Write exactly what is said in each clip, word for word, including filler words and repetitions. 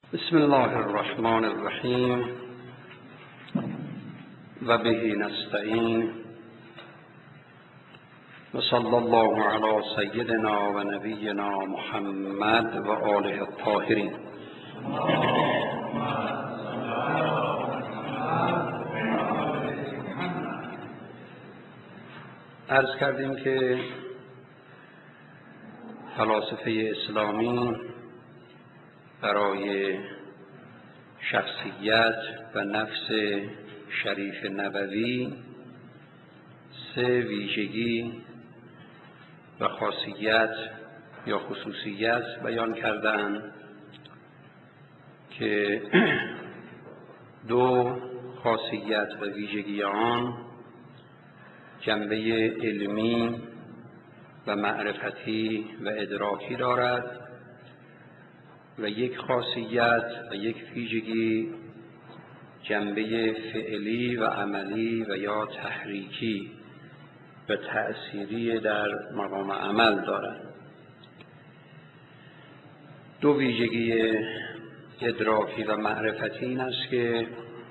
بسم الله الرحمن الرحیم و به نستعین و صلی الله علی سیدنا و نبینا محمد و آله الطاهرین. عرض کردیم که فلاسفه اسلامی برای شخصیت و نفس شریف نبوی سه ویژگی و خاصیت یا خصوصیت بیان کردند که دو خاصیت و ویژگی آن جنبه علمی و معرفتی و ادراکی دارد و یک خاصیت و یک ویژگی جنبه فعلی و عملی و یا تحریکی و تأثیری در مقام عمل دارد. دو ویژگی ادراکی و معرفتی این است که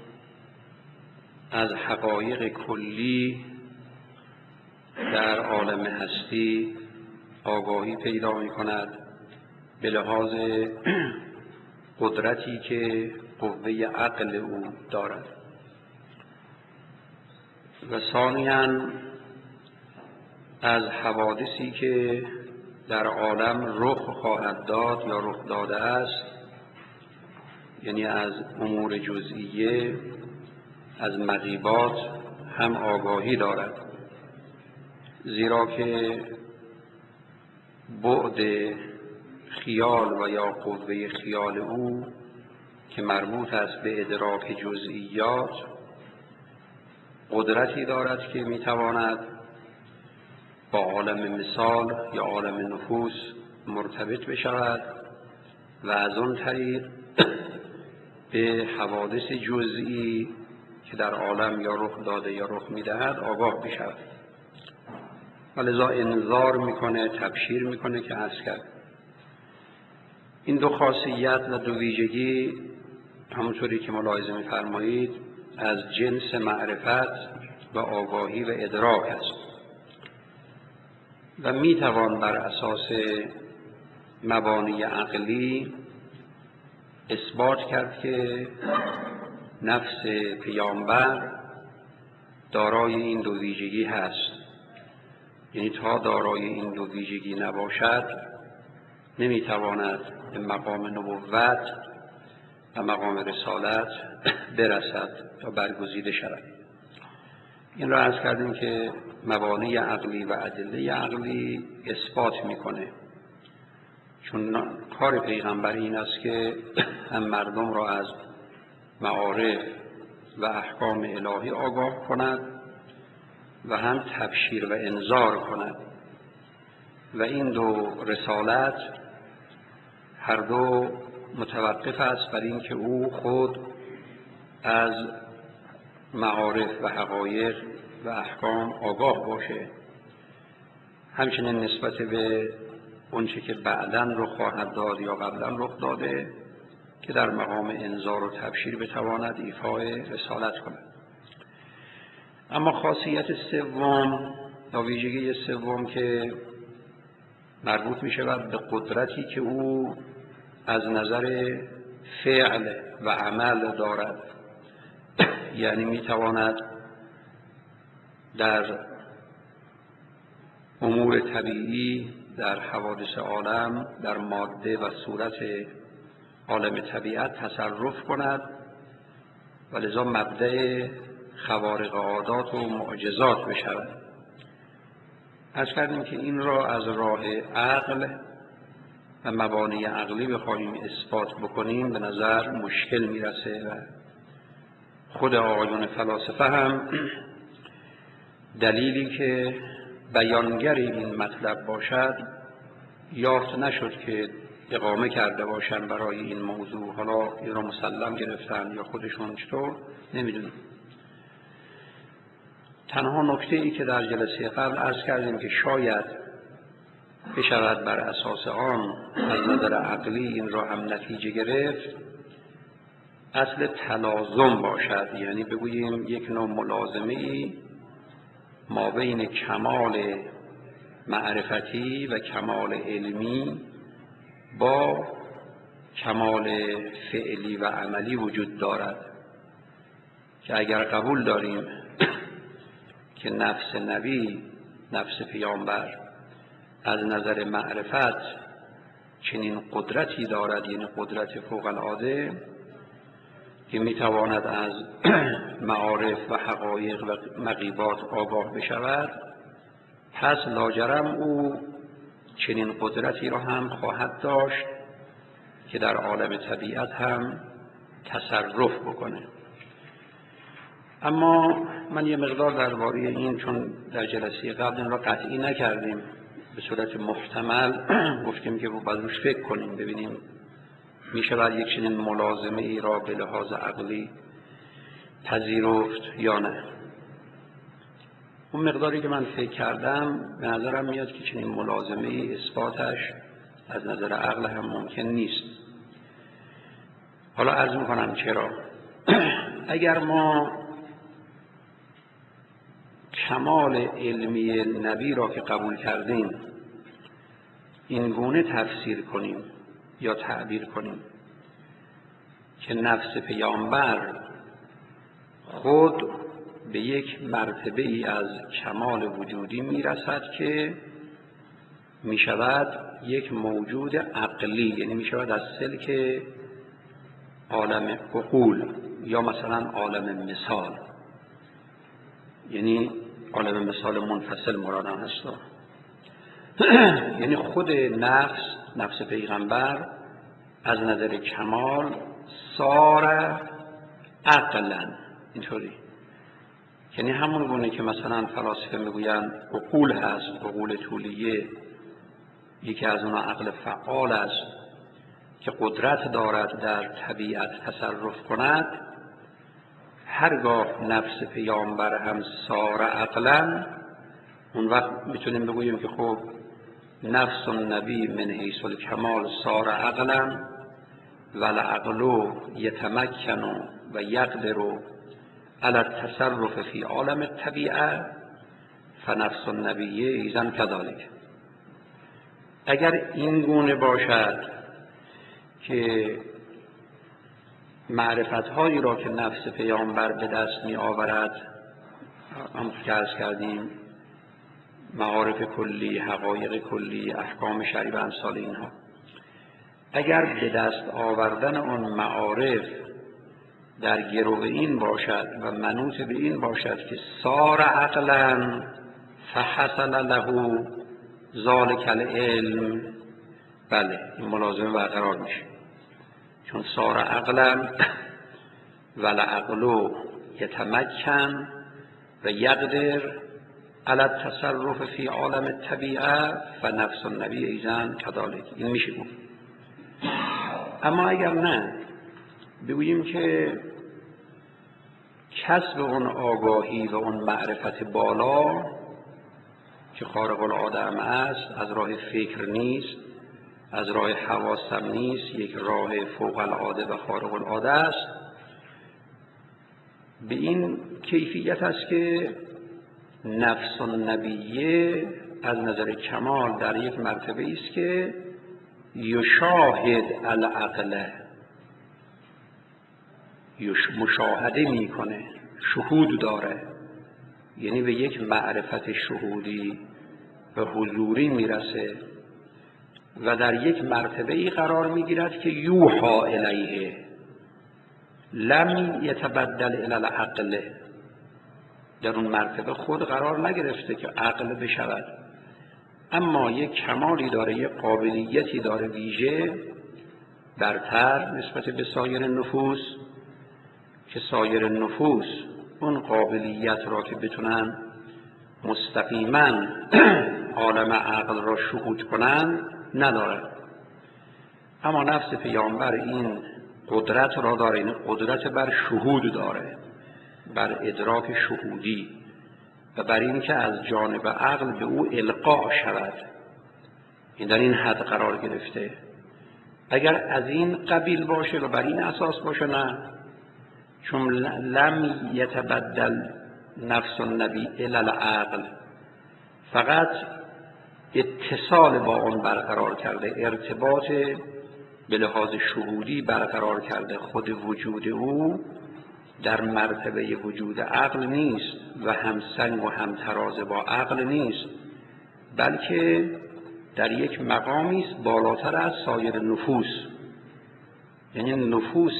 از حقایق کلی در عالم هستی آگاهی پیدا می کند به لحاظ قدرتی که قوه عقل او دارد و ثانیاً از حوادثی که در عالم رخ خواهد داد یا رخ داده است، یعنی از امور جزئیه، از مغیبات هم آگاهی دارد، زیرا که بعد خیال و یا قوه خیال او که مربوط است به ادراک جزئیات قدرتی دارد که میتواند با عالم مثال یا عالم نفوس مرتبط بشود و از آن طریق به حوادث جزئی که در عالم یا رخ داده یا رخ میدهد آگاه بشود و لذا انذار میکنه، تبشیر میکنه که عرض کرد. این دو خاصیت و دو ویژگی همونطوری که ملاحظه می‌فرمایید از جنس معرفت و آگاهی و ادراک است و میتوان بر اساس مبانی عقلی اثبات کرد که نفس پیامبر دارای این دو ویژگی هست. یعنی تا دارای این دو ویژگی نباشد نمیتواند به مقام نبوت و مقام رسالت برسد یا برگزیده شود. این را عرض کردیم که مبانی عقلی و ادله عقلی اثبات میکنه، چون کار پیغمبر این است که هم مردم را از معارف و احکام الهی آگاه کند و هم تبشیر و انذار کند و این دو رسالت هر دو متوقف است بر این که او خود از معارف و حقایق و احکام آگاه باشه، همچنین نسبت به اونچه که بعداً رخ خواهد داد یا قبلاً رخ داده که در مقام انذار و تبشیر بتواند ایفای رسالت کند. اما خاصیت سوم یا ویژگی سوم که مربوط می شود به قدرتی که او از نظر فعل و عمل دارد، یعنی می تواند در امور طبیعی، در حوادث عالم، در ماده و صورت عالم طبیعت تصرف کند و لذا مبدأ خوارق عادات و معجزات بشود. عرض کردیم که این را از راه عقل و مبانی عقلی بخواهیم اثبات بکنیم به نظر مشکل میرسه و خود آقایون فلاسفه هم دلیلی که بیانگر این مطلب باشد یافت نشد که اقامه کرده باشن برای این موضوع. حالا این را مسلم گرفتن یا خودشون چطور نمیدونیم. تنها نکته ای که در جلسه قبل عرض کردیم که شاید بشود بر اساس آن از نظر عقلی این را هم نتیجه گرفت اصل تلازم باشد، یعنی بگوییم یک نوع ملازمه‌ای ما بین کمال معرفتی و کمال علمی با کمال فعلی و عملی وجود دارد، که اگر قبول داریم که نفس نبی، نفس پیامبر از نظر معرفت چنین قدرتی دارد، یعنی قدرت فوق العاده که میتواند از معارف و حقایق و مغیبات آگاه بشود، پس لاجرم او چنین قدرتی را هم خواهد داشت که در عالم طبیعت هم تصرف بکنه. اما من یه مقدار درباره این، چون در جلسه قبل این را قطعی نکردیم، به صورت محتمل گفتیم که باید روش فکر کنیم ببینیم میشه باید یک چنین ملازمه ای را به لحاظ عقلی پذیرفت یا نه. اون مقداری که من فکر کردم به نظرم میاد که چنین ملازمه ای اثباتش از نظر عقل هم ممکن نیست. حالا عرض میکنم چرا. اگر ما کمال علمی نبی را که قبول کردیم این گونه تفسیر کنیم یا تعبیر کنیم که نفس پیامبر خود به یک مرتبه ای از کمال وجودی میرسد که میشود یک موجود عقلی، یعنی میشود از سلک عالم عقول یا مثلا عالم مثال، یعنی عالم مثال منفصل مرادم هست. یعنی خود نفس نفس پیغمبر از نظر کمال صار عقلا، اینطوری، یعنی همون گونه که مثلا فلاسفه میگویند عقول هست، عقول طولیه، یکی از اونها عقل فعال است که قدرت دارد در طبیعت تصرف کند. هرگاه نفس پیامبر هم صار عقلا، اون وقت میتونیم بگوییم که خب نفس النبی من حیث الکمال صار عقلا والعقل یتمکن و یقدر علی التصرف فی عالم الطبیعه فنفس النبی ایضا کذالک. اگر این گونه باشد که معرفت‌هایی را که نفس پیامبر به دست می آورد، همونطور که عرض کردیم معارف کلی، حقایق کلی، احکام شرعی و امثال اینها، اگر به دست آوردن آن معارف در گرو این باشد و منوط به این باشد که صار عقلا فحصل له ذلک العلم، بله این ملازمه برقرار میشه، چون صار عقلا والعقل یتمکن و یقدر علی التصرف فی عالم الطبیعه فنفس النبی ایضا کذالک، این میشه گفت. اما اگر نه بگوییم که کسب اون آگاهی و اون معرفت بالا که خارق العاده هم است، از راه فکر نیست، از راه حواس هم نیست، یک راه فوق العاده و خارق العاده است، به این کیفیت است که نفس النبیه از نظر کمال در یک مرتبه است که یشاهد العقل، مشاهده میکنه، شهود داره، یعنی به یک معرفت شهودی و حضوری میرسه و در یک مرتبه ای قرار میگیرد که یوحا الیه لم یتبدل الی العقل، در اون مرتبه خود قرار نگرفته که عقل بشود، اما یک کمالی داره، یک قابلیتی داره ویژه برتر نسبت به سایر نفوس، که سایر نفوس اون قابلیت را که بتونن مستقیما عالم عقل را شهود کنند ندارد. اما نفس پیامبر این قدرت را داره، این قدرت بر شهود داره، بر ادراک شهودی و بر این که از جانب عقل به او القا شود، این در این حد قرار گرفته. اگر از این قبیل باشه و بر این اساس باشه نه، چون لم یتبدل نفس النبی الی العقل، فقط اتصال با اون برقرار کرده، ارتباط به لحاظ شهودی برقرار کرده. خود وجود او در مرتبه وجود عقل نیست و همسنگ و همتراز با عقل نیست، بلکه در یک مقامی است بالاتر از سایر نفوس. یعنی نفوس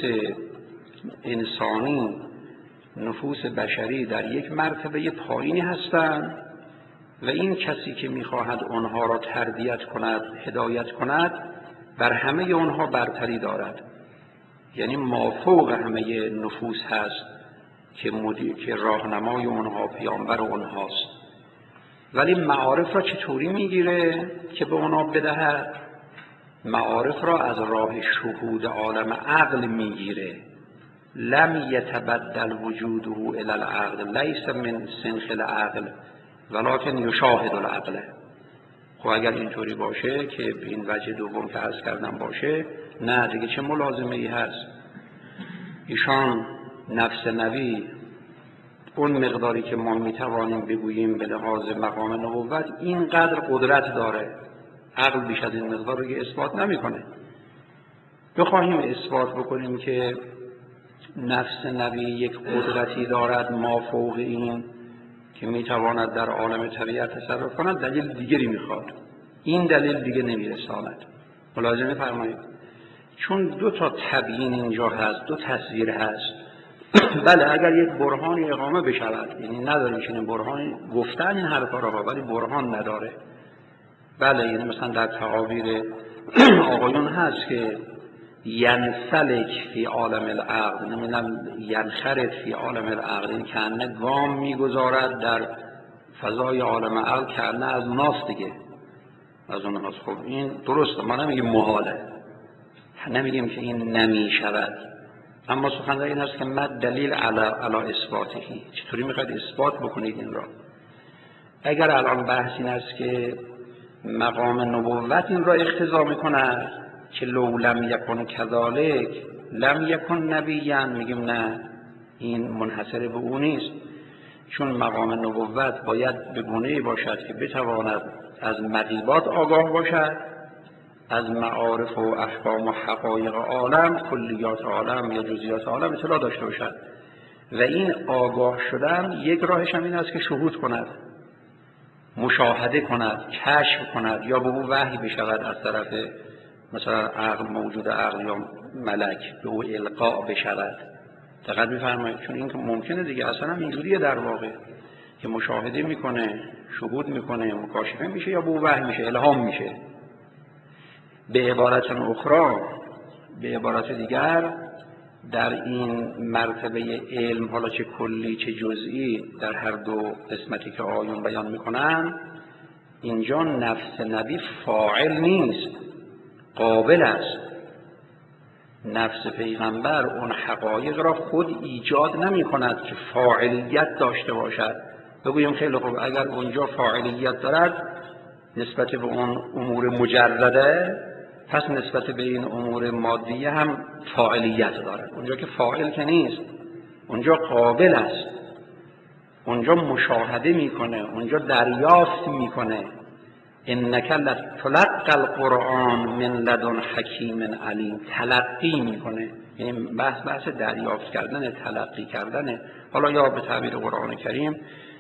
انسانی، نفوس بشری در یک مرتبه پایینی هستند و این کسی که می‌خواهد آنها را تربیت کند، هدایت کند، بر همه آنها برتری دارد. یعنی مافوق همه نفوس هست که مدیر، که راهنمای آنها، پیامبر آنهاست. ولی معارف را چطوری میگیره که به آنها بدهد؟ معارف را از راه شهود عالم عقل میگیره. لم یتبدل وجوده الی العقل لیس من سنخ العقل ولکن یشاهد العقل. خب اگر اینطوری باشه که به این وجه دوم که عرض کردم باشه، نه دیگه چه ملازمه ای هست؟ ایشان نفس نبی اون مقداری که ما میتوانیم بگوییم به لحاظ مقام نبوت اینقدر قدرت داره، عقل بیش از این مقدار رو اثبات نمیکنه. بخواهیم اثبات بکنیم که نفس نبی یک قدرتی دارد ما فوق این که میتواند در عالم طبیعت تصرف کند، دلیل دیگری میخواد. این دلیل دیگه نمیرساند. ملاحظه فرمایید، چون دو تا تبیین اینجا هست، دو تصویر هست. بله اگر یک برهانی اقامه بشود، یعنی نداریم چنین برهانی، گفتن این حرفا را ولی برهان نداره. بله یعنی مثلا در تعابیر آقایون هست که ینسلک فی عالم العقل، نمیدونم ینخرط فی عالم العقل، این کنه گام میگذارد در فضای عالم عقل، کنه از اوناست دیگه، از اوناست. خب این درسته، ما نمیگیم محاله، نمیگیم که این نمی شود، اما سخن این هست که مد دلیل علی علی اثباتهی، چطوری میخواید اثبات بکنید این را؟ اگر الان بحث این است که مقام نبوت این را اقتضا میکند که لو لم یکن کذالک لم یکن نبیًا، میگیم نه، این منحصر به او نیست، چون مقام نبوت باید به گونه‌ای باشد که بتواند از مغیبات آگاه باشد، از معارف و احکام و حقایق عالم، کلیات عالم یا جزئیات عالم اطلاع داشته باشد. و این آگاه شدن یک راهش هم این است که شهود کند، مشاهده کند، کشف کند، یا به او وحی بشود از طرف مثلا عقل، موجود عقل یا ملک به او القا بشود. دقت می‌فرمایید، چون این که ممکنه دیگه اصلا هم اینجوریه در واقع که مشاهده میکنه، شهود میکنه، مکاشفه میشه، یا به او وحی میشه، الهام میشه. به عبارت اخرى، به عبارت دیگر، در این مرتبه علم، حالا چه کلی چه جزئی، در هر دو قسمتی که آیون بیان میکنن، اینجا نفس نبی فاعل نیست، قابل است. نفس پیغمبر اون حقایق را خود ایجاد نمی کند که فاعلیت داشته باشد. بگویم خیلی خوب، اگر اونجا فاعلیت دارد نسبت به اون امور مجرده، پس نسبت به این امور مادیه هم فاعلیت دارد. اونجا که فاعل که نیست، اونجا قابل است، اونجا مشاهده میکنه، اونجا دریافت میکنه. انک لتلقی القرآن من لدن حکیم علیم، تلقی میکنه، یعنی بحث بحث دریافت کردن، تلقی کردن، حالا یا به تعبیر قرآن کریم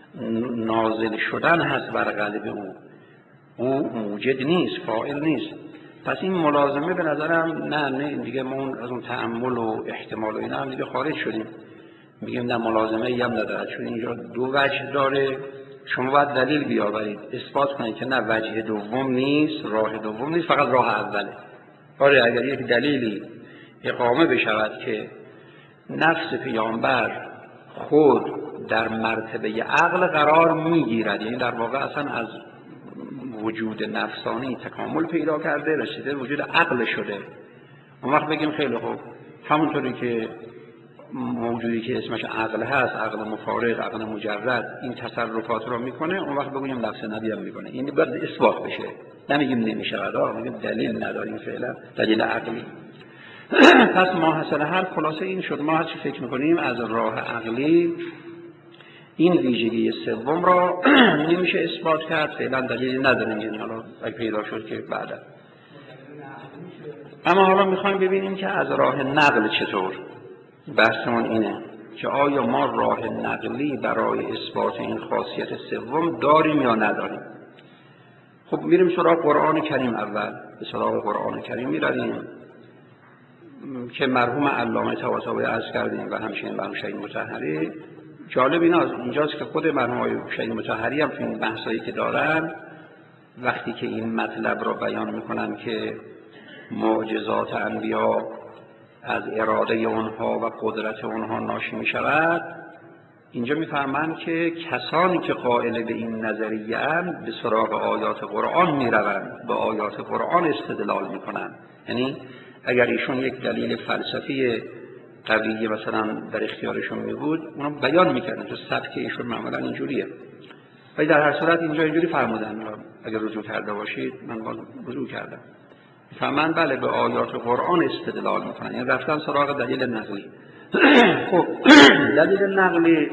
نازل شدن هست بر قلب او. او موجد نیست، فاعل نیست. پس این ملازمه به نظرم نه نه دیگه ما از اون تأمل و احتمال و اینا هم دیگه خارج شدیم. میگیم نه، ملازمه ای هم نداره، چون اینجا دو وجه داره. شما باید دلیل بیاورید، اثبات کنید که نه، وجه دوم نیست، راه دوم نیست، فقط راه اوله. آره اگر یک دلیلی اقامه بشود که نفس پیامبر خود در مرتبه عقل قرار میگیرد، یعنی در واقع اصلا از وجود نفسانی تکامل پیدا کرده، رسیده وجود عقل شده، اون وقت بگیم خیلی خوب، همونطوری که موجودی که اسمش عقل هست، عقل مفارق، عقل مجرد، این تصرفات رو میکنه، اون وقت بگویم نفس نبی هم میکنه. این باید اثبات بشه، نمیگیم نمیشه، قرار میگیم دلیل نداریم، فعلا دلیل عقلی. پس ماحصل حل خلاصه این شد، ما هرچی فکر میکنیم از راه عقلی این ویژگی سوم را نمیشه اثبات کرد، فعلا دلیلی نداریم، یعنی حالا اگه پیدا شد که بعدا. اما حالا میخوایم ببینیم که از راه نقل چطور. بحثمون اینه که آیا ما راه نقلی برای اثبات این خاصیت سوم داریم یا نداریم. خب میریم سراغ قرآن کریم. اول به سراغ قرآن کریم میرویم که مرحوم علامه طباطبایی عرض کردیم و همچنین مرحوم شهید مطهری. جالب اینجاست که خود مرحوم شهید مطهری هم تو این بحثایی که دارن وقتی که این مطلب را بیان میکنن که معجزات انبیا از اراده اونها و قدرت اونها ناشی میشود، اینجا میفهمند که کسانی که قائل به این نظریه اند به سراغ آیات قرآن میروند، به آیات قرآن استدلال میکنند. یعنی اگر ایشون یک دلیل فلسفی قوی مثلا در اختیارشون می بود اونم بیان میکردن، تو سبک ایشون معمولا اینجوریه. ولی در هر صورت اینجا اینجوری فرمودن، اگر رجوع کرده باشید من باز رجوع کردم، فهمن بله به آیات قرآن استدلال میکنن، یعنی رفتن سراغ دلیل نقلی. خب دلیل نقلی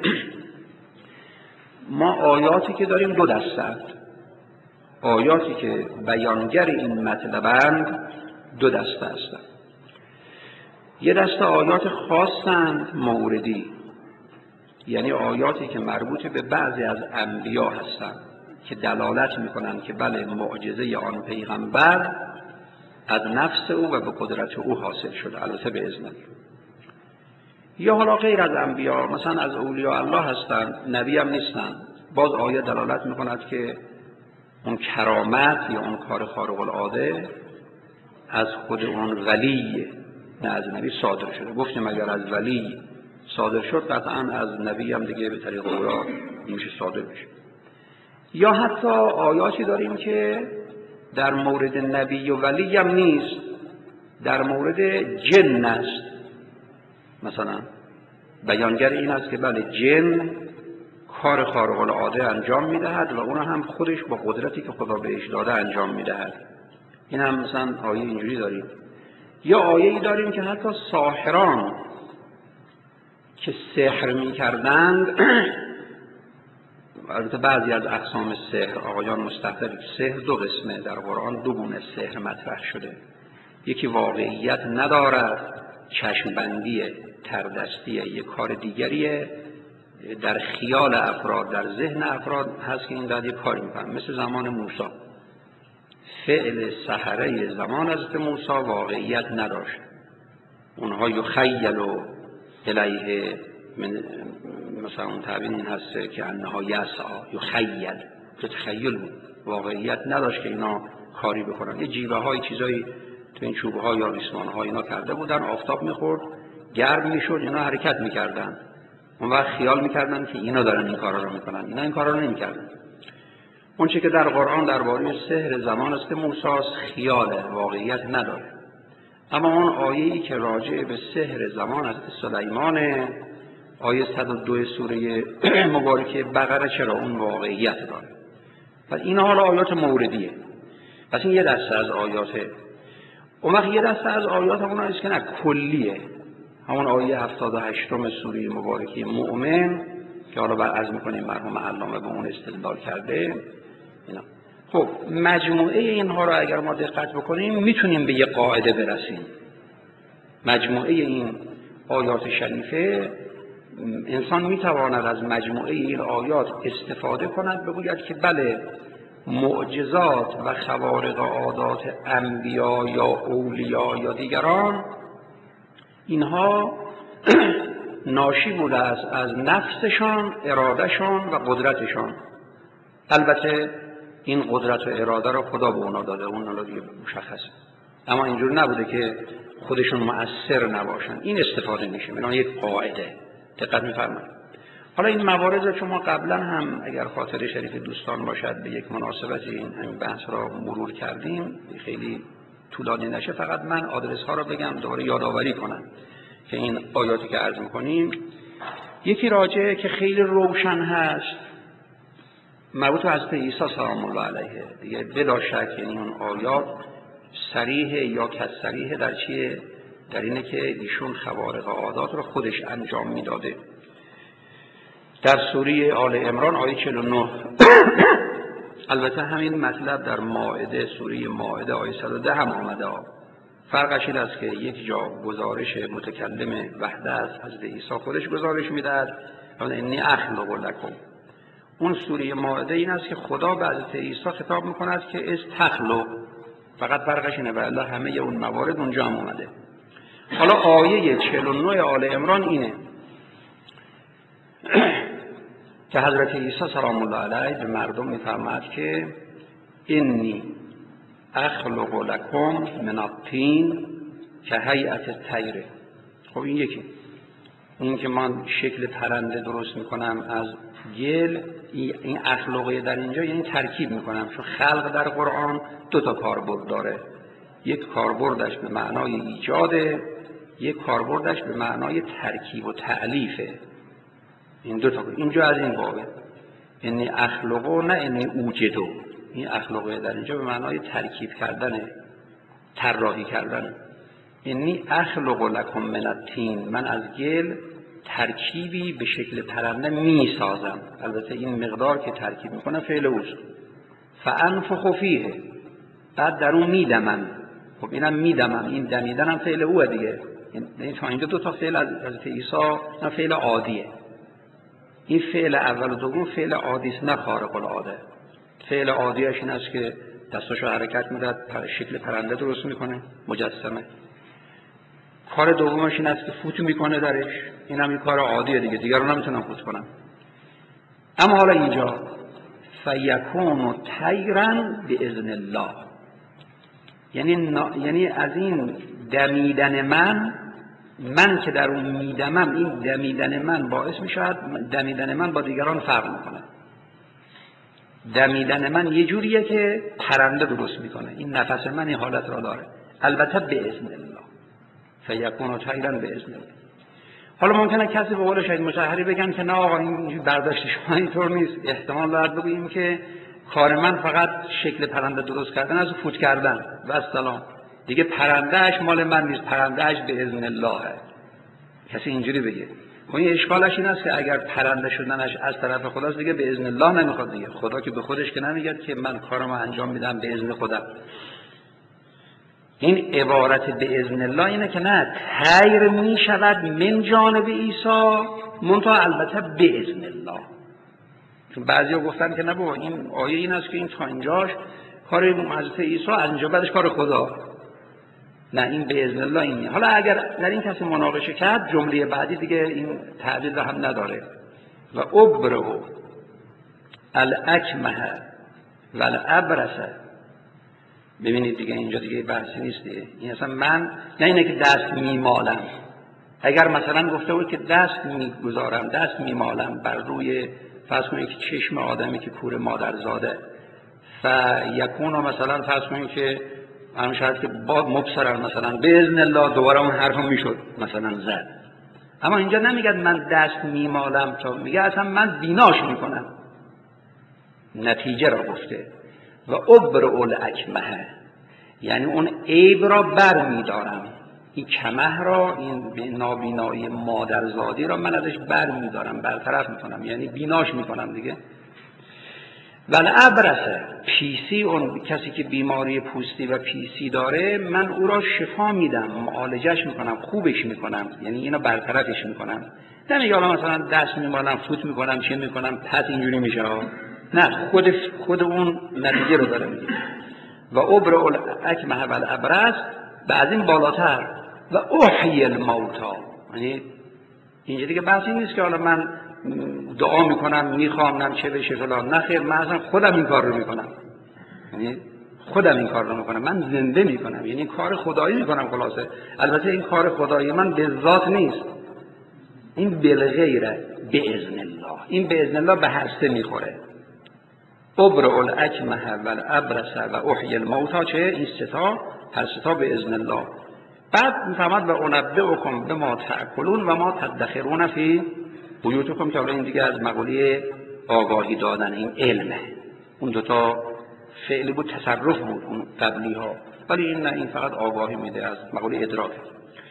ما آیاتی که داریم دو دسته است. آیاتی که بیانگر این مطلبند دو دسته هستند. یه دسته آیات خاصند موردی، یعنی آیاتی که مربوط به بعضی از انبیا هستند که دلالت میکنند که بله معجزه آن پیغمبر از نفس او و به قدرت او حاصل شده، البته به اذن الله. یا حالا غیر از انبیا، مثلا از اولیاء الله هستند، نبی هم نیستند، باز آیه دلالت میکند که اون کرامت یا اون کار خارق العاده از خود اون ولی نه از نبی صادر شده. گفتیم اگر از ولی صادر شد قطعا از نبی هم دیگه به طریق اورا میشه صادر بشه. یا حتی آیاتی داریم که در مورد نبی و ولی هم نیست، در مورد جن است. مثلا بیانگر این است که بله جن کار خارق العاده انجام میدهد و اون هم خودش با قدرتی که خدا بهش داده انجام میدهد. این هم مثلا آیه اینجوری داریم. یا آیه‌ای داریم که حتی ساحران که سحر می‌کردند، البته بعضی از اقسام سحر آقایان مستحضر، سحر دو قسمه در قرآن، دو گونه سحر مطرح شده. یکی واقعیت ندارد، چشمبندیه، تردستیه. یک کار دیگریه در خیال افراد، در ذهن افراد هست که این داد یک کاری می‌کنن، مثل زمان موسی. فعل سحره زمان حضرت موسی واقعیت نداشت. اونها یخیل الیه من مثلا اون تعبیر این هست که انها یسعا، یخیل، که تخیل بود، واقعیت نداشت که اینا کاری بکنن. یه جیوه های چیزایی تو این چوبه ها یا ریسمان ها اینا کرده بودن، آفتاب میخورد گرم میشد، اینا حرکت میکردن. اون وقت خیال میکردن که اینا دارن این کارا رو میکنن، اینا این کارا رو نمیکردن. اون چه که در قرآن درباره سحر زمان است موسی خیاله، واقعیت نداره. اما اون آیه‌ای که راجع به سحر زمان از سلیمان، آیه صد و دو سوره مبارکه بقره، چرا اون واقعیت داره. پس این حالا آیات موردیه. پس این یه دسته از آیاته. اون وقت یه دسته از آیات همون است که نه کلیه، همون آیه هفتاد و هشتم سوره مبارکه مؤمن که حالا بر عرض می‌کنیم مرحوم علامه به اون استدلال کرده. اینا خب مجموعه اینها رو اگر ما دقت بکنیم میتونیم به یه قاعده برسیم. مجموعه این آیات شریفه، انسان میتواند از مجموعه این آیات استفاده کند، بگوید که بله معجزات و خوارق عادات انبیا یا اولیا یا دیگران اینها ناشی بوده است از نفسشان، ارادهشان و قدرتشان. البته این قدرت و اراده را خدا به اونا داده، اون الان دیگه مشخصه، اما اینجور نبوده که خودشون مؤثر نباشن. این استفاده میشه، اینا یک قاعده. دقت می‌فرمایید. حالا این موارد رو شما قبلا هم اگر خاطر شریف دوستان باشد به یک مناسبتی این همین بحث را مرور کردیم، خیلی طولانی نشه، فقط من آدرس ها رو بگم دوباره یادآوری کنم که این آیاتی که عرض می‌کنیم، یکی راجعه که خیلی روشن هست مربوط به حضرت عیسی سلام الله علیه، دیگه بلا شک، یعنی اون آیات صریح یا کسریح در چیه؟ در اینه که ایشون خوارق عادات رو خودش انجام میداده. در سوره آل عمران آیه چهل و نه البته همین مطلب در مائده، سوره مائده آیه صد و ده هم آمده. فرقش این است که یک جا گزارش متکلم وحده از حضرت عیسی خودش گزارش میدهد، انی اخلق لکم. اون سوره مائده این است که خدا به حضرت عیسی خطاب میکند که استخلق، فقط فرقش اینه و الله همه اون موارد اونجا هم اومده. حالا آیه چهل و نه آل عمران اینه که حضرت عیسی سلام الله علیه به مردم میفرماید که انی اخلق لکم من الطین که هیئت الطیر. خب این یکی، این که من شکل پرنده درست میکنم از گل، این اخلاقی در اینجا یعنی ترکیب میکنم، چون خلق در قرآن دو تا کاربرد داره، یک کاربردش به معنای ایجاده، یک کاربردش به معنای ترکیب و تألیفه. این دو تا اینجا از این بابه، یعنی اخلاقو نه یعنی اوجدو. این اخلاقی در اینجا به معنای ترکیب کردنه، طراحی کردنه. یعنی اخلق لکم من الطین، من از گل ترکیبی به شکل پرنده می سازم. البته این مقدار که ترکیب میکنه فعل اوست. فانفخ فیه، بعد در اون میدمم. خب اینم میدمم، این دمیدن هم فعل اوه دیگه. یعنی تا اینجا دو تا فعل از حضرت عیسی، نه فعل عادیه. این فعل اول و دوم فعل عادی است، نه خارق العاده. فعل عادیش این است که دستاشو حرکت میداد، شکل پرنده درست میکنه، مجسمه. کار دومش این است که فوت میکنه درش، این هم این کار عادیه دیگه، دیگر رو نمیتونم فوت کنم. اما حالا اینجا فیکون طیرا باذن الله، یعنی نا... یعنی از این دمیدن من، من که در اون میدمم، این دمیدن من باعث میشود دمیدن من با دیگران فرق میکنه. دمیدن من یه جوریه که پرنده درست میکنه، این نفس من این حالت را داره، البته باذن الله. فیکون طیرا باذن الله. حالا ممکنه کسی به قول شاید مشاهری بگن که نه آقا این برداشت شما اینطور نیست، احتمال دارد بگیم که کار من فقط شکل پرنده درست کردن از فوت کردن و السلام، دیگه پرندهش مال من نیست، پرندهش باذن الله. کسی اینجوری بگه. خب این اشکالش این است که اگر پرنده شدنش از طرف خداست دیگه باذن الله نمیخواد دیگه. خدا که به خودش که نمیگه که من کارمو انجام میدم باذن خدا. این عبارت باذن الله اینه که نه، طیر می شود من جانب عیسی، منتها البته باذن الله. چون بعضیا گفتن که نه بابا این آیه این است که این تا اینجاش کار حضرت عیسی، از اینجا بعدش کار خدا. نه، این باذن الله اینه. حالا اگر در این کسی مناقشه کرد، جمله بعدی دیگه این تعبیر هم نداره. و ابرئ الاکمه والابرص. ببینید دیگه اینجا دیگه بحثی نیست دیگه. این اصلا من نه اینه که دست میمالم. اگر مثلا گفته بود که دست میگذارم، دست میمالم بر روی فرض کنید که چشم آدمی که کور مادر زاده، فیکون مثلا فرض کنید که من شاید که با مبصرن مثلا باذن الله دوباره اون حرفو میشد مثلا زد. اما اینجا نمیگه من دست میمالم، تا میگه اصلا من بیناش میکنم. نتیجه را گفته. و ابرئ الاکمه، یعنی اون عیب را بر میدارم، این کمه را، این نابینایی مادرزادی را من ازش بر میدارم، برطرف میکنم، یعنی بیناش میکنم دیگه. ولی ابرص، پیسی، اون کسی که بیماری پوستی و پیسی داره، من او را شفا میدم، معالجش میکنم، خوبش میکنم، یعنی اینو برطرفش میکنم. نمیگه حالا مثلا دست میمالم، فوت میکنم، چه میکنم، پس اینجوری میشه. نه، خود خود اون نتیجه رو داره میگه. و ابرئ الاکمه والابرص، بعد این بالاتر و احیی الموتی، یعنی اینجا دیگه بحثی نیست که حالا من دعا میکنم میخوام نم چه بشه فلان، نه خیر، من اصلا خودم این کار رو میکنم، یعنی خودم این کار رو میکنم، من زنده میکنم، یعنی کار خدایی میکنم خلاصه. البته این کار خدایی من به ذات نیست، این بالغیره، باذن الله. این باذن الله به هر سه میخوره. ابرئ الاکمه والابرص و احیی الموتی، چه این سه تا، هر سه تا باذن الله. بعد میفهمد و انبئکم بما تأکلون و ما تدخرون فی بیوتکم، که حالا این دیگه از مقوله آگاهی دادن، این علمه. اون دوتا فعلی بود، تصرف بود اون قبلی ها، ولی این نه، این فقط آگاهی میده از مقوله ادراک.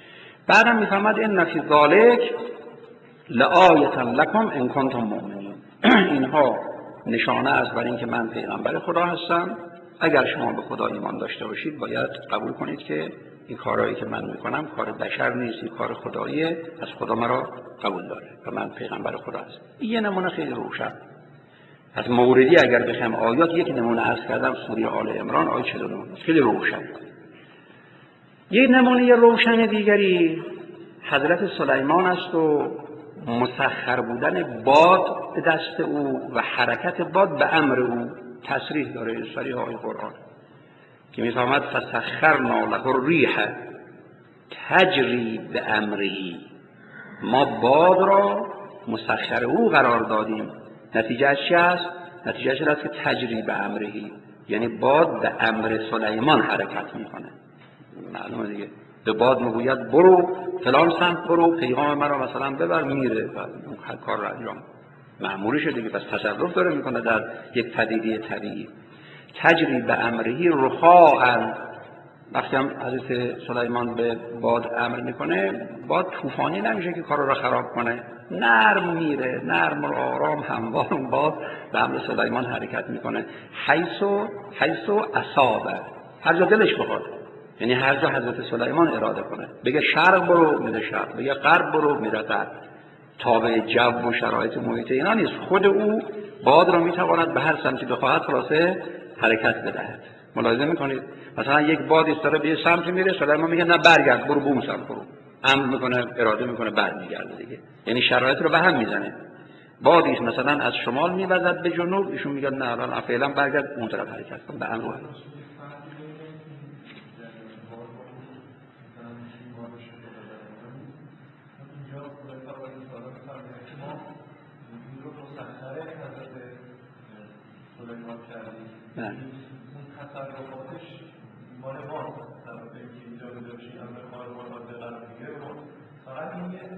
بعدم میفهمد ان فی ذالک لآیة لکم ان کنتم مؤمنین. اینها نشانه است بر اینکه من پیغمبر خدا هستم. اگر شما به خدا ایمان داشته باشید باید قبول کنید که این کارهایی که من میکنم کار بشر نیست، این کار خداییه، از خدا مرا قبول داره و من پیغمبر خدا هستم. این یه نمونه خیلی روشن از موردی. اگر بخوام آیات یک نمونه عرض کردم سوره آل عمران آیه چهل و نه خیلی روشن. یک نمونه روشن دیگری حضرت سلیمان است و مسخر بودن باد به دست او و حرکت باد به امر او. تصریح داره صریح آیه قرآن که میفهمد فسخرنا له الریح تجری به امره. ما باد را مسخر او قرار دادیم. نتیجه چی است؟ نتیجه این است که تجری به امره، یعنی باد به امر سلیمان حرکت میکنه. معلومه دیگه، به باد میگوید برو فلان سمت برو، پیغام مرا مثلا ببر، میره و هر کار رو انجام مأمورشه دیگه. پس تصرف داره میکنه در یک پدیده طبیعی. تجری به امره رخاء. وقتی هم حضرت سلیمان به باد امر میکنه، باد طوفانی نمیشه که کارو رو خراب کنه، نرم میره، نرم و آرام هموار باد به امر سلیمان حرکت میکنه. حیث و حیث و اصابه، هر جا دلش بخواد، یعنی هر جا حضرت سلیمان اراده کنه. بگه شرق برو میره شرق، بگه غرب برو میره غرب. تابع جو و شرایط محیط اینا نیست. خود او باد را میتواند به هر سمتی بخواهد خلاصه حرکت بدهد. ملاحظه میکنید مثلا یک باد ایستاده به یه سمتی میره، سلیمان میگه نه برگرد برو به اون سمت برو، امر میکنه، اراده میکنه، برمیگرده دیگه. یعنی شرایط رو به هم میزنه. بادی مثلا از شمال میوزد به جنوب، ایشون میگه نه الان فعلا برگرد اون طرف حرکت کن، به امر او. نه تصرفاتش مال ماست، تصرفاتی که اینجا بودش این امر کار مال به قرار دیگه رو فقط این یه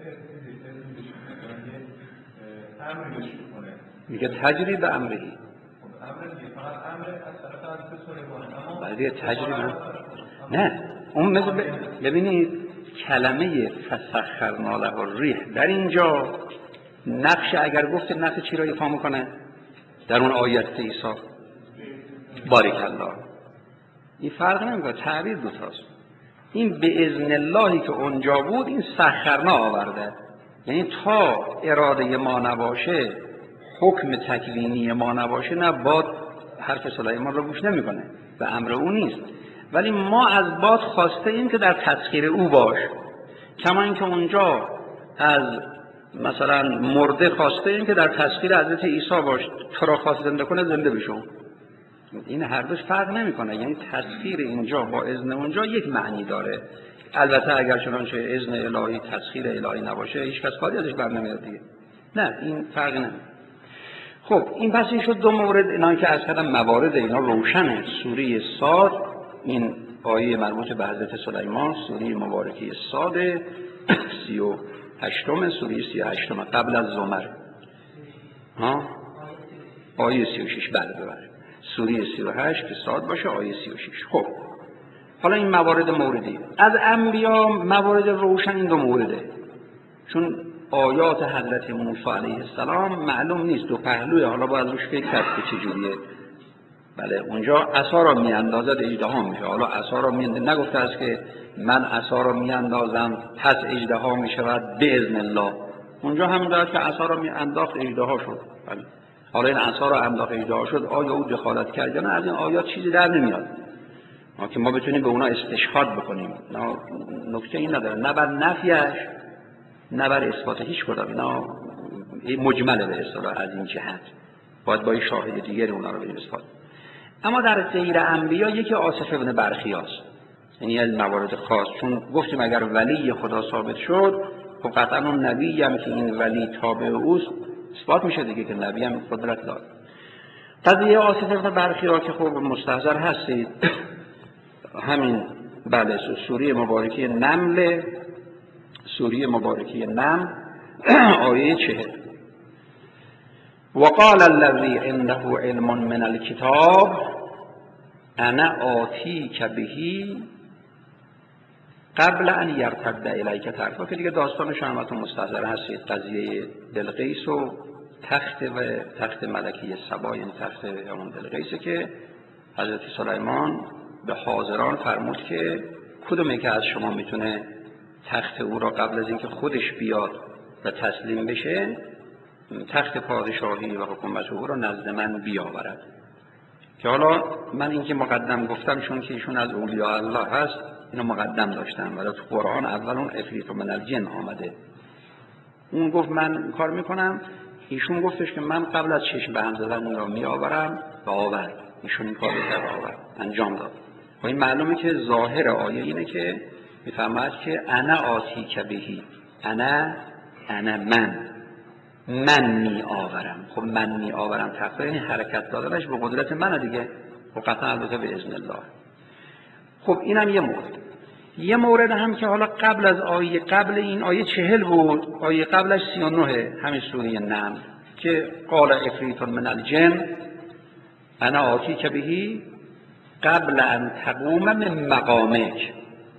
امرش میکنه، میگه تجری به امری. امر دیگه فقط امر از طرف حضرت سلیمان. اما بعدی تجری نه اون مثل ببینید کلمه فسخرنا له الریح در اینجا نقش، اگر گفت نقش چی را ایفا میکنه در اون آیت عیسی؟ بارک الله. این فرق نمیکنه، تعبیر دوتاست. این به اذن اللهی که اونجا بود این سخرنا آورده، یعنی تا اراده ما نباشه، حکم تکوینی ما نباشه، نه باد حرف سلیمان رو گوش نمیکنه، به امر او نیست. ولی ما از باد خواسته ایم که در تسخیر او باش، کما اینکه اونجا از مثلا مرده خواسته ایم که در تسخیر حضرت عیسی باش، تو را خواست زنده کنه زنده بشو. این هر دوش فرق نمیکنه، یعنی تسخیر اینجا با اذن اونجا یک معنی داره. البته اگر چنانچه اذن الهی تسخیر الهی نباشه هیچ کس کاری ازش بر نمیاد دیگه. نه این فرق نمیکنه. خب این پس این شد دو مورد، اینا که از کردم موارد اینا روشنه. سوره صاد این آیه مربوط به حضرت سلیمان، سوره مبارکه صاد سی و هشتم، سوره سی و هشتم قبل از زمر، ها آیه سی و شش. بله ببره سوره سی و هشت که صاد باشه آیه سی و شش. خب حالا این موارد موردی از انبیا، موارد روشن این دو مورده، چون آیات حضرت موسی علیه السلام معلوم نیست، دو پهلوه، حالا باید روش فکر کرد که چجوریه. بله اونجا عصا را میاندازد اژدها میشه، حالا عصا را میاندازد، نگفته است که من عصا را میاندازم پس اژدها میشود به اذن الله. اونجا همین داره که عصا را میانداخت اژدها شد. بله حالا این عصا را انداخت اژدها شد، آیا او دخالت کرد یا نه؟ از این آیات چیزی در نمیاد ما که ما بتونیم به اونا استشهاد بکنیم. نه نکته این نداره، نه بر نفیش نه بر اثبات هیچ کدام، اینا مجمله به اصطلاح. از این جهت باید با شاهد دیگری اونا رو بریم اثبات. اما در غیر انبیا یکی آصف ابن برخیاست، یعنی از موارد خاص، چون گفتیم اگر ولی خدا ثابت شد خب قطعا اون نبی هم که این ولی تابع اوست اثبات میشه دیگه که نبی هم قدرت داره. قضیه آصف ابن برخیا که خب مستحضر هستید همین بله سوره مبارکه نمل، سوره مبارکه نمل آیه چهل. وقال الذي عنده علم من الكتاب انا آتیک به قبل ان یرتد الیک طرفا، که دیگه داستانش همتون مستحضر هستید، قضیه بلقیس و تخت و تخت ملکی سبا، این تخت همون بلقیسه که حضرت سلیمان به حاضران فرمود که کدومی که از شما میتونه تخت او را قبل از اینکه خودش بیاد و تسلیم بشه تخت پادشاهی و حکومت او را نزد من بیاورد. که حالا من اینکه مقدم گفتم چون که ایشون از اولیاء الله هست اینو مقدم داشتم، ولی تو قرآن اول اون افریت من الجن آمده. اون گفت من کار میکنم، ایشون گفتش که من قبل از چشم به هم زدن این را می آورم و آورد. ایشون این کار رو کرد، آورد، انجام داد. و این معلومه که ظاهر آیه اینه که میفهمد که انا آتی که بهی، انا انا من من می آورم. خب من می آورم تقدیر این حرکت دادنش به قدرت منه دیگه، و قطعا البته به اذن الله. خب اینم یه مورد. یه مورد هم که حالا قبل از آیه، قبل این آیه چهل بود، آیه قبلش سی و نه همین سوره نمل که قال افریت من الجن انا آتی که بهی قبل ان تقوم من مقامک.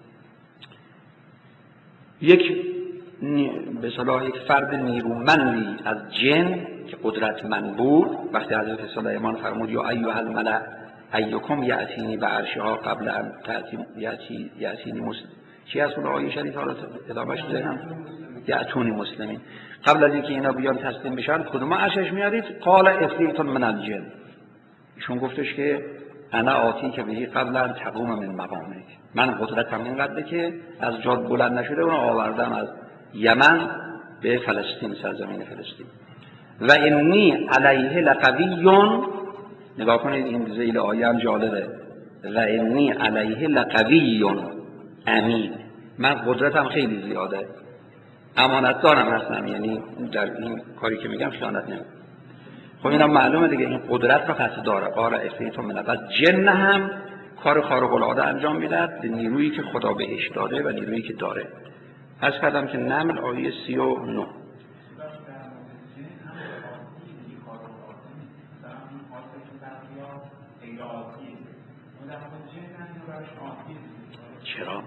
یک به صلاح یک فرد نیرومندی از جن که قدرتمند بود، وقتی حضرت سلیمان فرمود یا ایها الملأ ایکم یأتینی بعرشها قبل ان تأتی یأتی یأتینی مسلم، چی از اون آیه شریف حالا ادامهش بزنم، یأتونی مسلمین، قبل از اینکه اینا بیان تسلیم بشن کدوم عرشش میارید؟ قال افریت من الجن. ایشون گفتش که انا آتی که بهی قبل ان تقوم من مقامک، من قدرتم اینقدره که از جاد بلند نشده اونو آوردم از یمن به فلسطین، سرزمین فلسطین. و انی علیه لقویون، نگاه کنید این ذیل آیه هم جالبه، و انی علیه لقویون امین، من قدرتم خیلی زیاده، امانت دارم هستم، یعنی در این کاری که میگم خیانت نمیکنم. خب اینا معلومه دیگه این قدرت رو قصد داره. قال افریت من الجن، جن هم کار خارق العاده انجام میداد به نیرویی که خدا بهش داده و نیرویی که داره. از کردم که نمل آیه سی و نه. چرا؟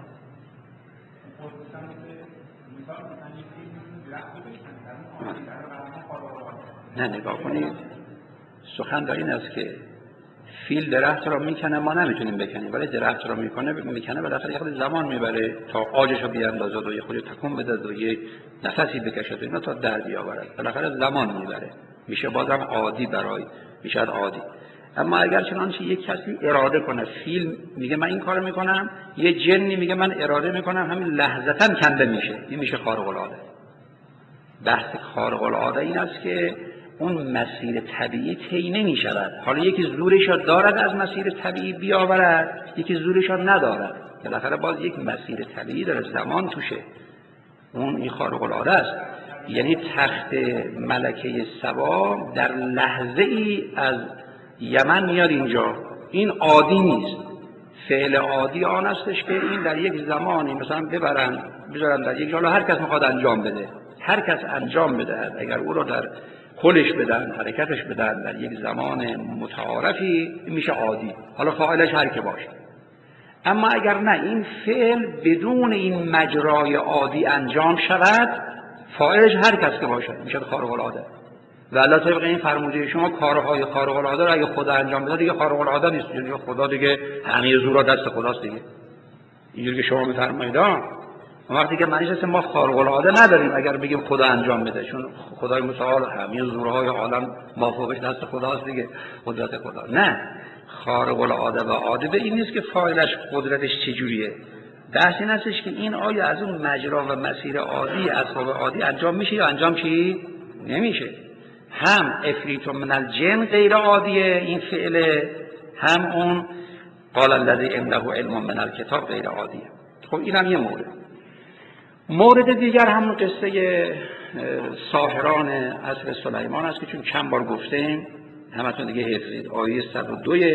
نه نگاه کنید، سخن در این است که فیل درخت را میکنه، ما نمیتونیم بکنیم، ولی درخت را میکنه میکنه بالاخره یه خود زمان میبره تا آجش رو بیاندازد و یه خود تکون بده و یه نفسی بکشه و اینا تا در بیاورد، بالاخره زمان میبره، میشه بازم عادی برای میشه عادی. اما اگر چنانچه یک کسی اراده کنه، فیل میگه من این کارو میکنم، یه جنی میگه من اراده میکنم، همین لحظتاً کنده میشه، این میشه خارق العاده. بحث خارق العاده این است که اون مسیر طبیعی طی نمی‌شود. حالا یکی زورش را دارد از مسیر طبیعی بیاورد، یکی زورش را ندارد، بالاخره باز یک مسیر طبیعی داره، زمان توشه، اون این خارق العاده است. یعنی تخت ملکه سبا در لحظه ای از یمن میاد اینجا، این عادی نیست. فعل عادی آن استش که این در یک زمانی مثلا ببرن بذارن در یک جا، هر کس میخواد انجام بده، هر کس انجام بده، اگر او رو در کلش بدن، حرکتش بدن در یک زمان متعارفی، میشه عادی، حالا فاعلش هر که باشه. اما اگر نه، این فعل بدون این مجرای عادی انجام شود، فاعلش هر کس که باشه میشه خارق العاده. و الله طبق این فرموده شما کارهای خارق العاده رو اگه خدا انجام بده دیگه خارق العاده نیست، یعنی خدا دیگه همه زورا دست خداست دیگه، اینجوری که شما میفرمایید. وقتی که معنیش است ما خارق العاده نداریم اگر بگیم خدا انجام بده، چون خدای متعال همه زورهای عالم مافوقش دست خداست دیگه، قدرت خدا. نه، خارق العاده و عادی به این نیست که فاعلش قدرتش چجوریه. بحث این هستش که این آیا از اون مجرا و مسیر عادی، اسباب عادی انجام میشه یا انجام چی نمیشه. هم افریت من الجن غیر عادیه این فعل، هم اون قال الذی عنده علم من الکتاب غیر عادیه. خب اینم یه مورد. مورد دیگر همون قصه ساحران عصر سلیمان است که چون چند بار گفتیم همتون دیگه حفظید. آیه صد و دو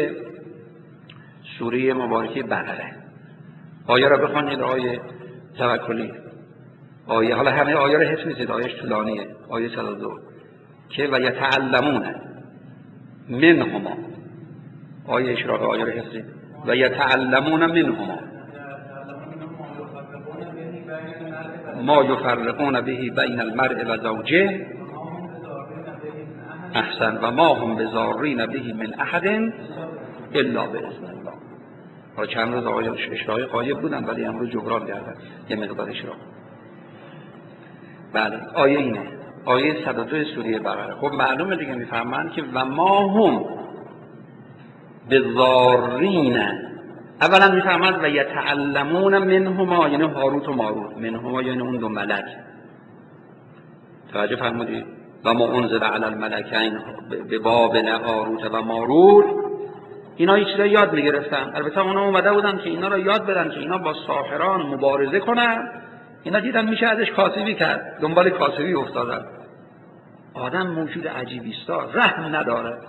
سوره مبارکه بقره، آیه را بخونید، آیه توکلی، آیه حالا همه آیه را حفظ نیستید، آیهش طولانیه، آیه صد و دو که و یتعلمون منهما، آیه اشراق آیه را حفظید، و یتعلمون منهما. ما یفرقون به بین المرء و زوجه احسن و ما هم بضارین به من احد الا باذن الله. تا چند روز آقای اشراقی غایب بودن ولی امروز جبران کردن یه مقدار اشراق. بله آیه اینه، آیه صد و دو سوره بقره. خب معلومه دیگه، میفهمن که و ما هم بضارین، اولا میفهمند و یتعلمون منهما، یعنی هاروت و ماروت، منهما یعنی اون دو ملک. توجه فرمودید؟ و ما انزل علی الملکین به بابل هاروت و ماروت، اینا یه چیزایی یاد میگرفتن. البته اونا اومده بودن که اینا رو یاد بدن که اینا با ساحران مبارزه کنن، اینا دیدن میشه ازش کاسبی کرد، دنبال کاسبی افتادن. آدم موجود عجیبی است، رحم نداره،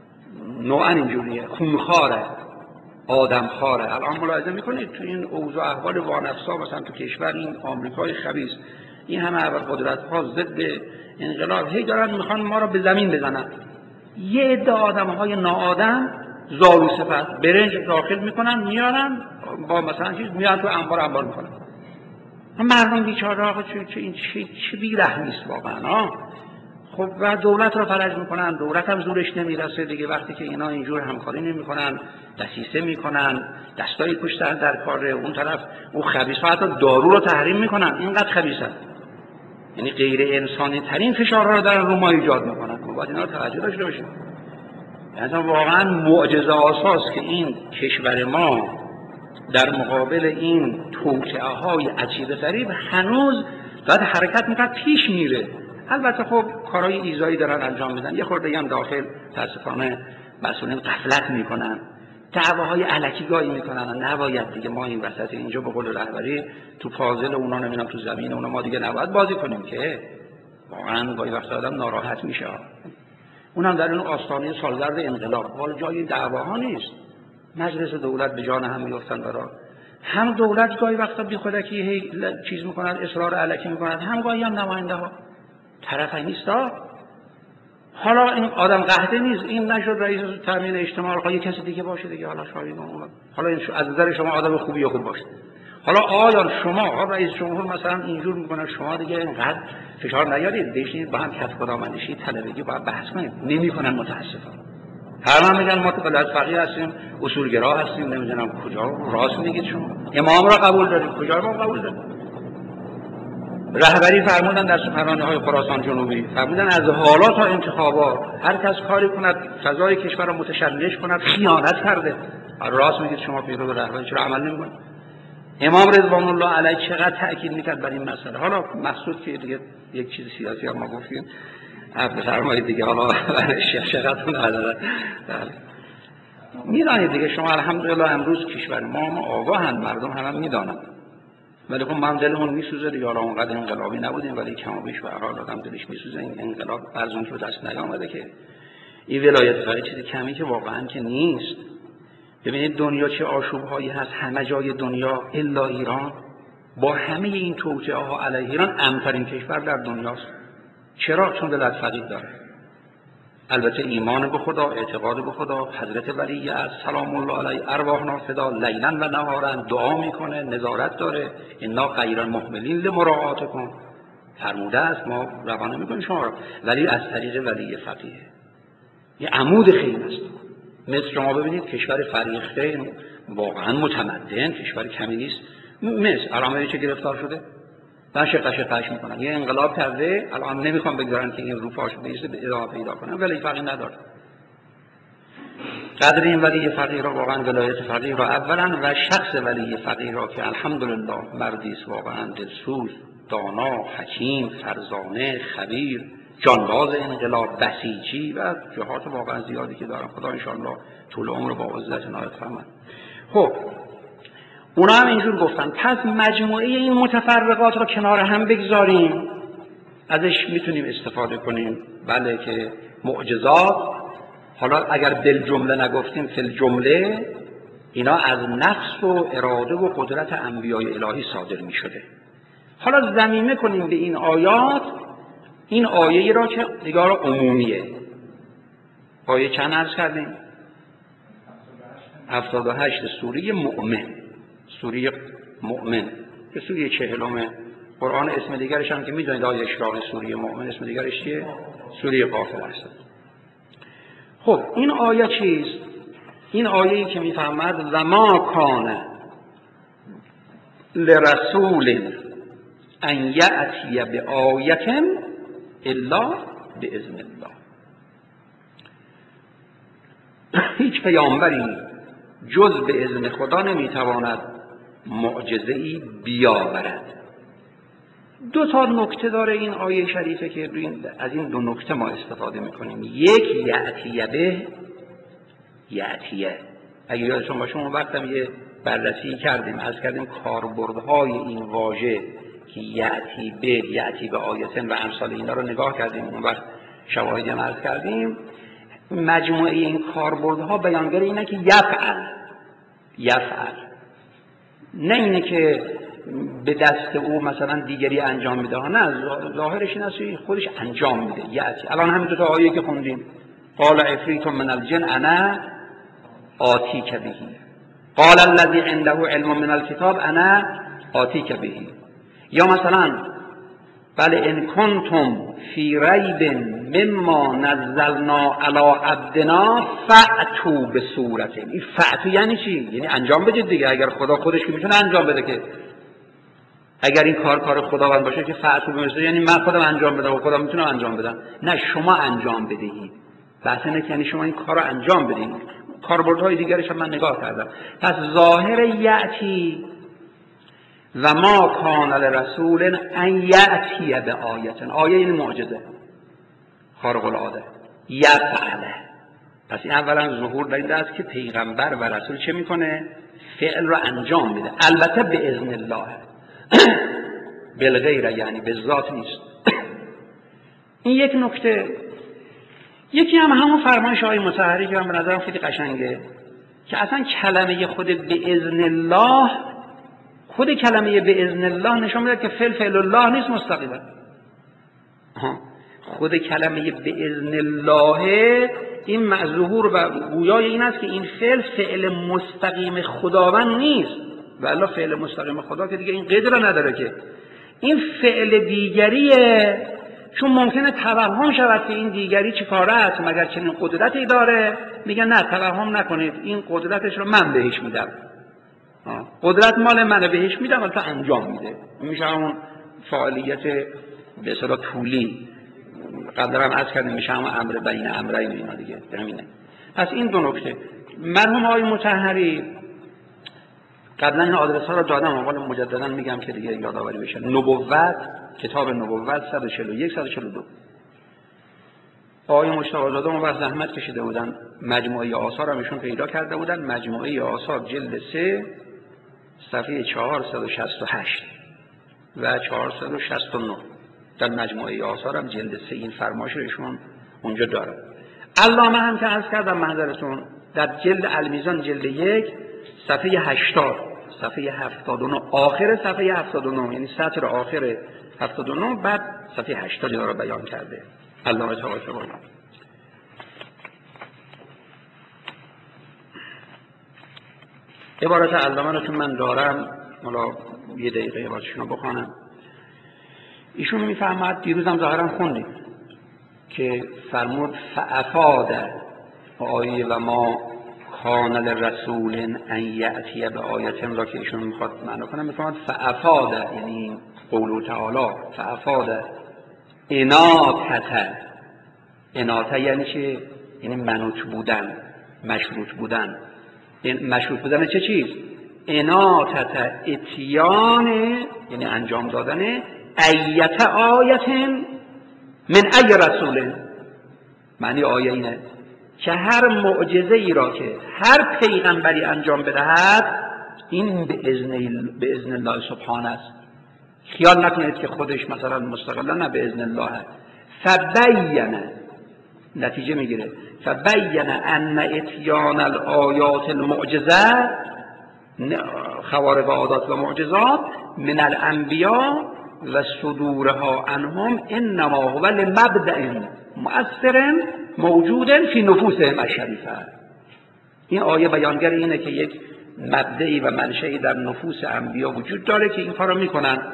نوعا اینجوریه، خونخواره، آدمخواره. الان ملاحظه میکنید تو این اوضاع احوال وانفسا مثلا تو کشور این آمریکای خبیث، این همه اول قدرت ها ضد انقلاب هی دارن میخوان ما را به زمین بزنن. یه عده آدم های ناآدم زارو صفت برنج داخل میکنن میارن با مثلا چیز میارن تو انبار انبار میکنن. مردم بیچاره آقا چه چه این چه, چه بی‌رحمی است واقعا ها. خب و دولت را فلج میکنن، دولت هم زورش نمیرسه دیگه. وقتی که اینا اینجور همکاری نمیکنن، دسیسه میکنن، دستای پشت سر در کاره، اون طرف اون خبیثا حتی دارو رو تحریم میکنن، اینقدر خبیثن، یعنی غیر انسانی ترین فشارها رو دارن رو ما ایجاد میکنن. ما باید اینا رو توجه داشته باشیم. یعنی واقعا معجزه آساست که این کشور ما در مقابل این توطئه های عجیب غریب هنوز داره حرکت میکنه، پیش میره. البته خب کارهای ایزایی دارن انجام میدن، یه خورده هم داخل تاسفانه مسئولین غفلت میکنن، دعواهای الکی گاهی میکنن. نباید دیگه ما این وسط اینجا به قول رهبری تو فاضل اونا، نمیدونم تو زمین اونا، ما دیگه نباید بازی کنیم که واقعا گاهی وقتا آدم ناراحت میشه. اونم در این آستانه سالگرد انقلاب، حال جای دعواها نیست. مجلس دولت به جان هم میافتن برا هم دولت گاهی وقتا بی خودکی هی چیز میکنن، اصرار الکی میکنن، هم گاهی هم نماینده ها طرف نیستا. حالا این آدم قحطه نیست، این نشد رئیس تامین اجتماعی، خواهی کسی دیگه باشه دیگه. حالا شاید اون، حالا این از نظر شما آدم خوبی یا خوب باشه. حالا آیا شما رئیس جمهور مثلا اینجور میکنه، شما دیگه اینقدر فشار نیارید، بشینید با هم کف خدامندشی طلبگی با هم بحث کنید. نمیکنن متاسفانه. هر من میگن ما تو بلد فقیه هستیم، اصولگرا هستیم، نمیدونم کجا راست میگید شما. امام را قبول دارید، کجا ما قبول دارید؟ رهبری فرمودن در سخنرانی‌های خراسان جنوبی، فرمودن از حالا تا انتخابات هر کس کاری کند فضای کشور را متشنج کند خیانت کرده. راست میگید شما پیرو رهبری، چرا عمل نمی‌کنید؟ امام رضوان الله علیه چقدر تأکید میکرد بر این مسئله. حالا مقصود که دیگه یک چیز سیاسی هم ما گفتیم، بفرمایید دیگه. حالا شیخ‌شقتون نداره. میدانید دیگه شما الحمدلله امروز کشور ما ما آگاهند، مردم هم, هم میدانند. ولی خب من دلمون میسوزه دیگه. حالا اونقدر انقلابی نبودیم ولی کم و بیش به هر حال آدم دلش میسوزه. این انقلاب از اون که دست نیامده که این ولایت فقیه چیز کمی که واقعا که نیست. ببینید دنیا چه آشوب‌هایی هست، همه جای دنیا الا ایران با همه این توطئه ها علیه ایران امن‌ترین کشور در دنیاست. چرا؟ چون ولایت فقیه داره. البته ایمان به خدا، اعتقاد به خدا، حضرت ولی از سلام الله علیه ارواحنا فدا لیلا و نهارا دعا میکنه، نظارت داره. انا غیر محملین لمراعاتکم فرموده است ما روانه میکنیم شما را، ولی از طریق ولی فقیه. یه عمود خیلی است. مثل شما ببینید کشور فریخته واقعا متمدن، کشور کمی نیست. مثل الان چه گرفتار شده؟ دارن شقه شقهش میکنن. یه انقلاب کرده، الان نمیخوام بگذارن که این رو پاش بیسته به ادامه پیدا کنن، ولی فقیه نداره. قدر این ولی فقیه را واقعا ولایت فقیه را اولا و شخص ولی فقیه را که الحمدلله مردی است واقعا دلسوز، دانا، حکیم، فرزانه، خبیر، جانباز انقلاب، بسیجی و جهات واقعا زیادی که دارن. خدا ان شاءالله طول عمر با عزت عنایت فرماید. خب اونا هم اینجور گفتن. پس مجموعه این متفرقات رو کنار هم بگذاریم، ازش میتونیم استفاده کنیم. بله که معجزات، حالا اگر بل جمله نگفتیم فل جمله، اینا از نفس و اراده و قدرت انبیای الهی صادر میشده. حالا ضمیمه کنیم به این آیات، این آیه را که دیگه عمومیه. آیه چند عرض کردیم؟ هفتاد و هشت سوره مؤمن. سوره مؤمن که سوره چهلم قرآن اسم دیگرش هم که میدونید آیه اشراق سوره مؤمن اسم دیگرش چیه؟ سوره غافر است. خب این آیه چیست؟ این آیه‌ای که میفهمد و ما کان لرسول ان یأتی بآیة الا باذن الله. هیچ پیامبری جز به اذن خدا نمیتواند معجزه‌ای بیاورد. دو تا نکته داره این آیه شریفه که از این دو نکته ما استفاده میکنیم. یک یأتیه به یأتیه، اگه یادتون باشه اون وقت هم یه بررسی کردیم، از کردیم کاربردهای این واژه که یأتی به یأتی به آیتن و امثال اینا رو نگاه کردیم، اون وقت شواهدی هم عرض کردیم. مجموعه این کاربردها بیانگر اینه که یفعل یفعل، نه اینه که به دست او مثلا دیگری انجام میده، نه، ظاهرش این است خودش انجام میده. یأتی الان همین دو تا آیه که خوندیم، قال عفریت من الجن انا آتیک بهی، قال الذی عنده علم من الکتاب انا آتیک بهی. یا مثلا بل ان کنتم فی ریب مما نزلنا علی عبدنا فأتوا بصورت. این فأتوا یعنی چی؟ یعنی انجام بدید دیگه. اگر خدا خودش که میتونه انجام بده، که اگر این کار کار خداوند باشه که فأتوا بمثله، یعنی من خودم انجام بدم و خودم میتونم انجام بدم. نه، شما انجام بدهید. بحث اینه که یعنی شما این کار رو انجام بدید. کاربردهای دیگرش هم من نگاه کردم. پس ظاهر یأتی و ما کان لرسول ان یأتی به آیه، آیه این معجزه خارق العاده، یفعله. پس این اولا ظهور در این دست که پیغمبر و رسول چه میکنه؟ فعل رو انجام میده، البته به اذن الله، بالغیره، یعنی به ذات نیست. این یک نکته. یکی هم همون فرمایش های مطهری که من به نظرم خیلی قشنگه، که اصلا کلمه خود به اذن الله، خود کلمه به اذن الله نشون میده که فعل فعل الله نیست مستقیما. خود کلمه به اذن الله این معظهور و گویای این است که این فعل فعل مستقیم خداوند نیست، والا فعل مستقیم خدا که دیگه این قید را نداره، که این فعل دیگریه. چون ممکنه توهم شود که این دیگری چی کاره است، مگر چنین قدرتی داره. میگن نه، توهم نکنید، این قدرتش رو من بهش میدم، قدرت مال منه، بهش میدم ولی تو انجام میده. میشه همون فعالیت به اصطلاح طولی، قبلا هم عرض کردیم، میشه همون امر بین امرین اینا دیگه. همینه. پس این دو نکته. مرحوم آقای مطهری قبلا این آدرس ها رو دادم، اول مجددا میگم که دیگه یادآوری بشه. نبوت، کتاب نبوت صد و چهل و یک صد و چهل و دو. آقای مشتاق زاده اون وقت زحمت کشیده بودن، مجموعه آثار هم ایشون پیدا کرده بودن. مجموعه آثار جلد سه صفحه چهارصد و شصت و هشت و چهارصد و شصت و نه. در مجموعه آثار هم جلد سه این فرمایش رو ایشون اونجا داره. علامه هم که عرض کردم محضرتون، در جلد المیزان جلد یک صفحه هشتاد، صفحه هفتاد و نه، آخر صفحه هفتاد و نه، یعنی سطر آخر هفتاد و نه، بعد صفحه هشتاد رو بیان کرده علامه طباطبایی. عبارت علامه رو چون من دارم، حالا یه دقیقه عبارتشون رو بخوانم. ایشون میفهمد، دیروزم ظاهرا خوندیم که فرمود فافاد آیه و ما کان لرسول ان یأتی به آیه را که ایشون میخواد معنا کنه، میفهمد فافاد یعنی قوله تعالی فافاد اناتت. اناته یعنی چه؟ یعنی منوط بودن، مشروط بودن. مشروط بودن چه چیز؟ اناتت اتیان، یعنی انجام دادن ایت آیت من ای رسول. معنی آیه اینه که هر معجزه ای را که هر پیغمبری انجام بدهد، این به اذن به اذن الله سبحانه است. خیال نکنید که خودش مثلا مستقلا، نه، به اذن الله. فبین، نتیجه میگیره، فبین ان اتیان الآیات المعجزه، خوارق عادات و معجزات، من الانبیاء و صدورها عنهم انما هو لمبدأ مؤثر موجود فی نفوسهم الشریفه. این آیه بیانگر اینه که یک مبدئی و منشئی در نفوس انبیا وجود داره که این کارو میکنن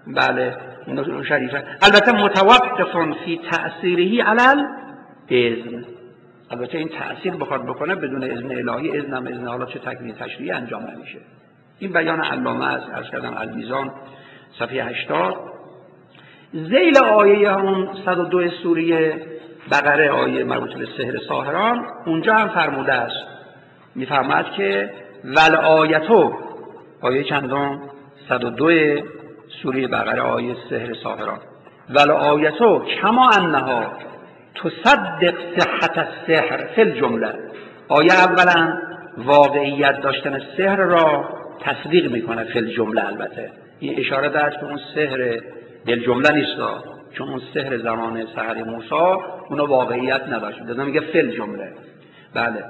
بله شریفه. البته متوقف فی تأثیرهی علل اذن، البته این تأثیر بخواد بکنه بدون اذن الهی، اذن هم اذن حالا چه تکوینی تشریعی انجام نمیشه. این بیان علامه است، عرض کردم المیزان صفحه هشتاد. ذیل آیه همون صد و دو سوره بقره، آیه مربوط به سحر ساحران، اونجا هم فرموده است، میفرماد که ولآیتو، آیه چندم؟ صد و دو سوره بقره، آیه سحر ساحران، ولآیتو کما انها تصدق صحت السحر فی الجمله. آیه اولا واقعیت داشتن سحر را تصدیق میکنه فی الجمله. البته این اشاره داشت که اون سحر دل جمله نیست، چون اون سحر زمان سحر موسی اونو واقعیت نداشت، دادم میگه فی الجمله. بله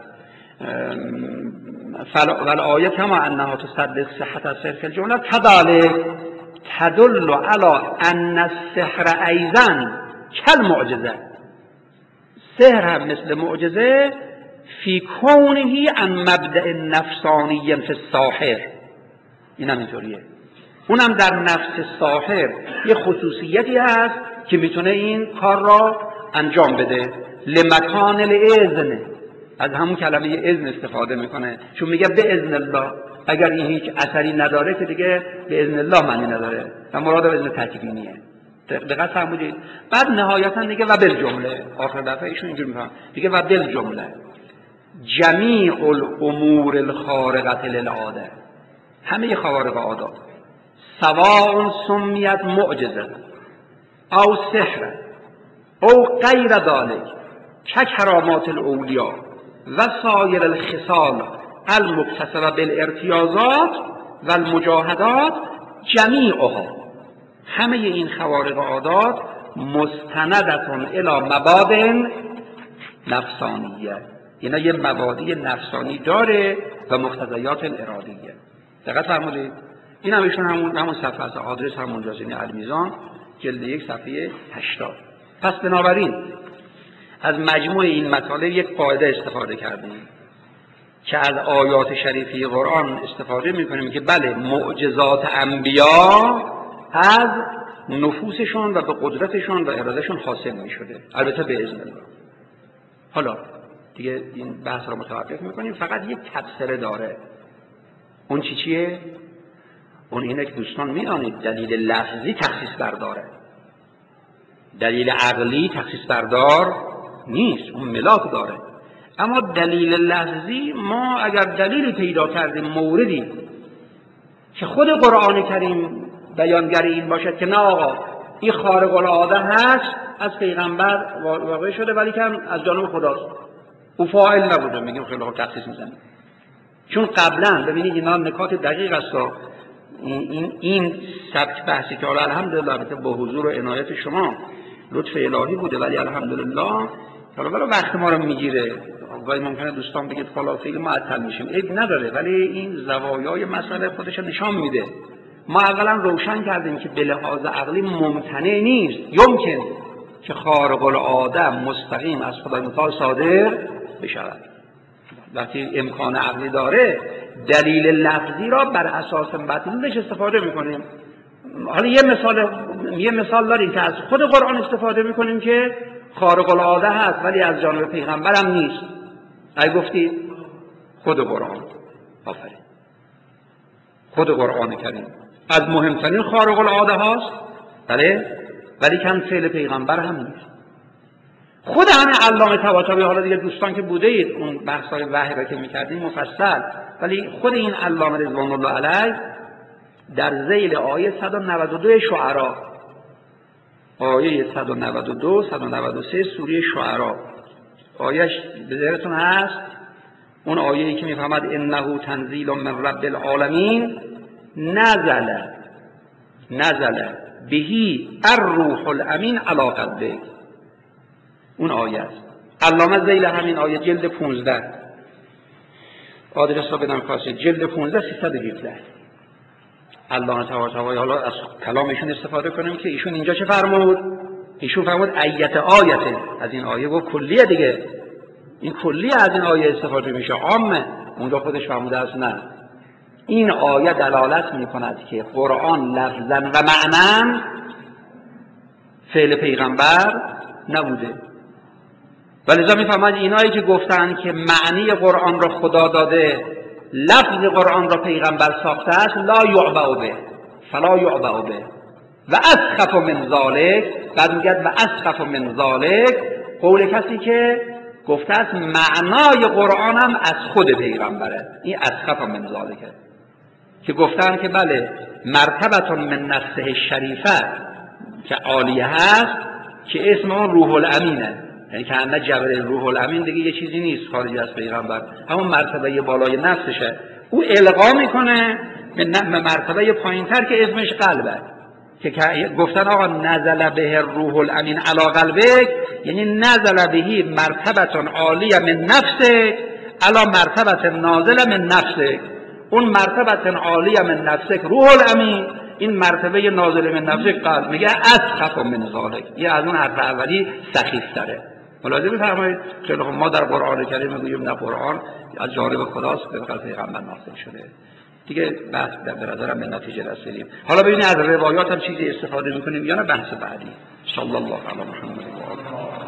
والآیه کما انها تصدق صحت السحر فی الجمله كذلك تدل على ان السحر ایضا کالمعجزه. سحر هم مثل معجزه فی کونه عن مبدأ نفسانی فی الساحر. این هم اینطوریه، اونم در نفس ساحر یه خصوصیتی هست که میتونه این کار را انجام بده. لمکان الاذن، از همون کلمه اذن استفاده میکنه، چون میگه به اذن الله. اگر این هیچ اثری نداره که دیگه به اذن الله معنی نداره و مراد به اذن تکوینیه. دقت فرمودید؟ بعد نهایتا دیگه و بالجمله، آخر دفعه ایشون اینجوری میفهم دیگه و بالجمله جمیع الامور الخارقه للعاده، همه خوارق عادات، سواء سمیت معجزه او سحر او غیر ذلك ککرامات الاولیاء و سایر الخصال المکتسبه بالارتیازات و المجاهدات جمیعها، همه این خوارق عادات مستندتون الی مباد نفسانیه، اینا یه مبادی نفسانی داره و مقتضیات الارادیه. دقت فرمودید؟ این هم ایشون همون همون صفحه است، آدرس همونجاست، یعنی المیزان جلد یک صفحه هشتاد. پس بنابراین از مجموع این مطالب یک قاعده استفاده کردیم که از آیات شریفی قرآن استفاده میکنیم که بله معجزات انبیا از نفوسشون و به قدرتشون و ارادهشون حاصل میشده، البته به اذن الله. حالا دیگه این بحث رو متوقف میکنیم، فقط یک تبصره داره. اون چی چیه؟ اون اینه که دوستان میدانید دلیل لفظی تخصیص برداره، دلیل عقلی تخصیص بردار نیست، اون ملاک داره. اما دلیل لفظی، ما اگر دلیلی پیدا کردیم، موردی که خود قرآن کریم بیانگر این باشد که نه آقا این خارق العاده هست، از پیغمبر واقع شده ولی که از جانب خداست، او فاعل نبوده، میگیم خیلی خوب تخصیص میزنیم. چون قبلا ببینید اینا نکات دقیق است، این این سبک بحثی که حالا الحمدلله با حضور و عنایت شما لطف الهی بوده، ولی الحمدلله حالا ولی وقت ما رو میگیره، گاهی ممکنه دوستان بگید فلان خیلی معطل میشیم، عیب نداره، ولی این زوایای مسئله خودش نشان میده. ما اولا روشن کردیم که به لحاظ عقلی ممتنع نیست، یمکن که خارق العاده مستقیم از خدای متعال صادر بشود. وقتی امکان عقلی داره، دلیل لفظی را بر اساس مطلوبش استفاده میکنیم. حالا یه مثال یه مثال داریم که از خود قرآن استفاده میکنیم که خارق العاده هست ولی از جانب پیغمبر هم نیست. ای گفتید خود قرآن، آفرین، خود قرآن کریم از مهمترین خارق العاده هاست، بله، ولی کم فعل پیغمبر هم نیست. خود همه علامه طباطبایی، حالا دیگه دوستان که بوده اید اون بحث‌های وحی را که می‌کردیم مفصل، ولی خود این علامه رضوان الله علیه در ذیل آیه صد و نود و دو شعراء، آیه صد و نود و دو صد و نود و سه سوره شعراء، آیهش به ذهنتون هست، اون آیه‌ای که می‌فهمد انه تنزیل من رب العالمین نزل نزل بهی الروح الامین علی قلبک، اون آیه است. علامه ذیل همین آیه جلد پانزده، آدرس رو بدم کاسه، جلد پانزده سیصد و هفده، علامه طباطبایی. حالا از کلامشون استفاده کنیم که ایشون اینجا چه فرمود؟ ایشون فرمود ایت آیته، از این آیه گفت کلیه دیگه، این کلیه از این آیه استفاده میشه، عامه. اونجا خودش فرموده است نه، این آیه دلالت می کند که قرآن لفظاً و معناً فعل پیغمبر نبوده. ولذا می فهمد اینایی که گفتن که معنی قرآن را خدا داده، لفظ قرآن را پیغمبر ساخته است، لا یعبأ به فلا یعبأ به و اسخف من ذالک. بعد میگه و اسخف من ذالک قول کسی که گفته است معنای قرآن هم از خود پیغمبره. این اسخف من ذالکه که گفتن که بله مرتبتون من نفسه شریفه که عالیه هست که اسم اون روح الامینه، یعنی که همه جبر روح الامین دیگه یه چیزی نیست خارج از پیغمبر، همون مرتبه بالای نفسشه. او القا میکنه به مرتبه پایینتر که اسمش قلبه، که گفتن آقا نزل به روح الامین علی قلبک، یعنی نزل بهی مرتبتون عالیه من نفسک علی مرتبت نازل من نفسک. اون مرتبت عالیه من نفسک روح الامین، این مرتبه نازل من نفسک قلب. میگه اسخف من ذالک، یه از اون حرف اولی سخیف تره. ملاحظه بفرمایید خیلی خب ما در قرآن کریم میگوییم نه قرآن از جانب خداست به قلب پیغمبر نازل شده. دیگه بحث در نظرم به نتیجه رسیدیم. حالا ببینید از روایات هم چیزی استفاده میکنیم یا نه بحث بعدی. صلی الله علی محمد و آله.